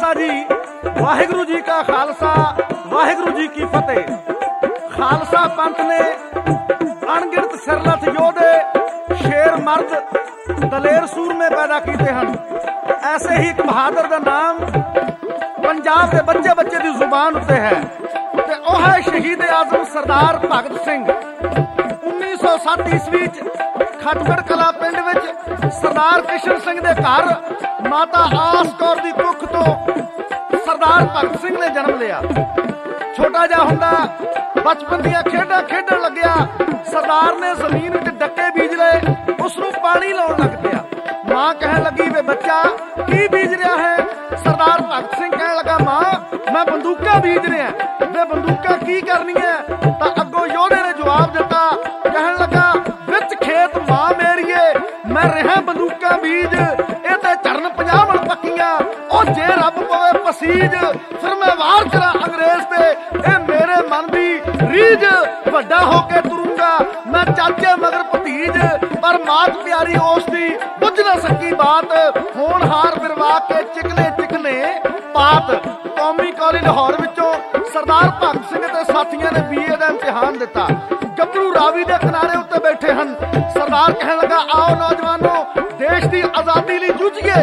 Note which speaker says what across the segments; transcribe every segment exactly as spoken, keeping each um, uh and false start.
Speaker 1: खालसा जी, वाहिगुरु जी का खालसा, वाहिगुरु जी की फतेह। खालसा पंथ ने अणगिणत सिरलथ योधे, शेर मर्द, दलेर सूरमे पैदा किए हैं। ऐसे ही एक बहादुर का नाम पंजाब के बच्चे बच्चे की जुबान उत्ते है, ते ओह है शहीद आजम सरदार भगत सिंह। उन्नीस सौ सत्त ईस्वी खटगड़ कला पिंड विच सरदार किशन सिंह के घर माता आस कौर की कुख तो सरदार भगत सिंह ने जन्म लिया। छोटा जा हुंदा बचपन दियां खेडां खेडण लग्या, सरदार ने जमीन विच डक्के बीज लए, उसनूं पानी लाउण लग पिया। मां कहण लगी वे बच्चा की बीज रहा है? सरदार भगत सिंह कहण लगा मां मैं बंदूकां बीज रहा। वे बंदूकां की करनी है? तां अग्गों योधे ने जवाब दिता, कहण लगा विच खेत मां मेरीए मैं रहा बंदूकां बीज, ये ते चरण पंजावन पक्कियां, ओ जे रब पवे पसीज फिर मैं वार करा अंग्रेज ते, ए मेरे मन दी रीज वड्डा होके तुरूंगा मैं चाचे मगर भतीज, पर मात प्यारी उसदी बुझ ना सकी बात, होनहार बिरवा के चिकने चिकने पात। कौमी कॉलेज लाहौर विचों सरदार भगत सिंह ते साथियों ने बी ए का इम्तिहान दिता। गबरू रावी के किनारे उत्ते बैठे हैं। सरदार कहने लगा आओ नौजवानों देश की आजादी लिए जूझिए।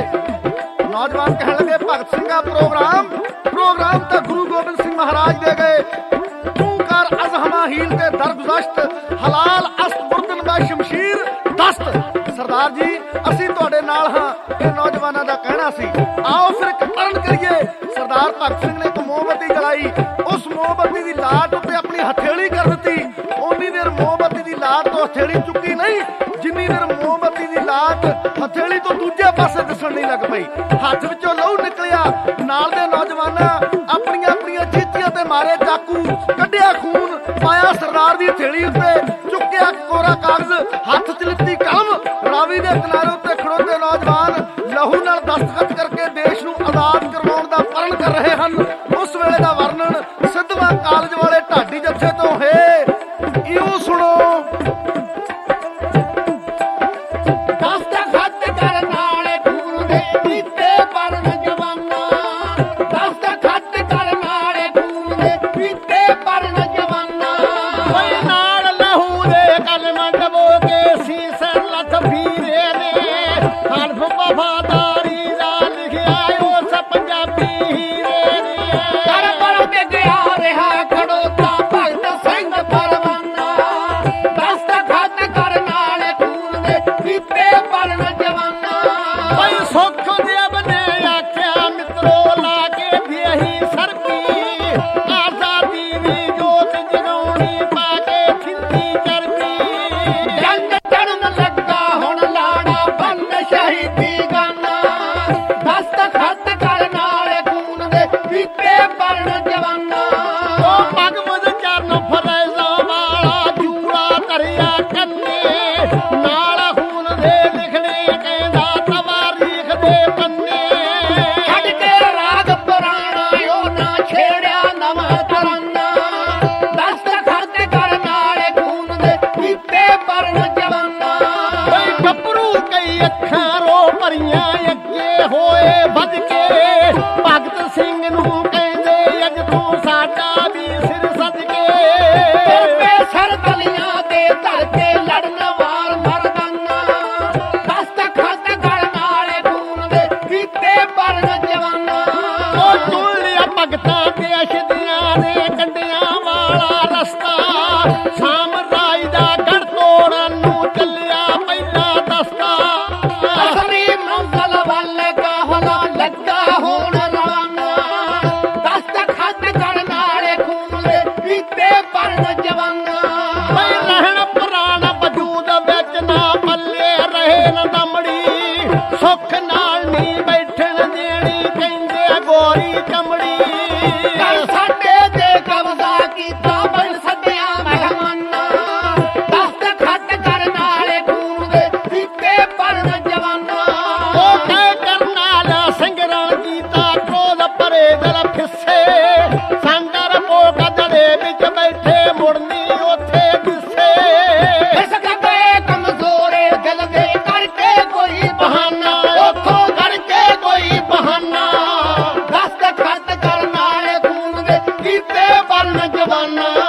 Speaker 1: नौजवान कहने लगे भगत सिंह का प्रोग्राम प्रोग्राम तो गुरु गोबिंद सिंह महाराज दे गए, तू कर अजहमा हील ते दरगुजश्त, हलाल अस्त बुर्दन व शमशीर दस्त। सरदार जी असी तुहाडे नाल हां, ये नौजवानों का कहना सी। आओ फिर एक प्रण करिए। सरदार भगत सिंह ने एक मोमबत्ती जलाई, उस मोमबत्ती की लाट उत्ते अपनी हथेली कर दी। उन्नी देर मोमबत्ती की लाट तो हथेली चुकी नहीं जिन्नी देर मोमबत्ती की लाट हथेली तो दूजे पासे दिसण नहीं लग पई। हथ विचों लहू निकलिया, नाल दे नौजवानां अपनियां अपनियां चीचियां ते मारे चाकू, कढिया खून, पाया सरदार दी हथेली उत्ते, चुक्या कोरा कागज, हथ च लित्ती कलम। रावी दे किनारे उत्ते खड़ोते नौजवान लहू नाल दस्तखत करके देश नूं आजाद करवाउण दा प्रण कर रहे हन। उस वेले दा वर्णन सिद्धवा कालज वाले ढाडी जत्थे तो है, इहो सुणो।
Speaker 2: बहाना ਬਰਨ ਜਵਾਨਾ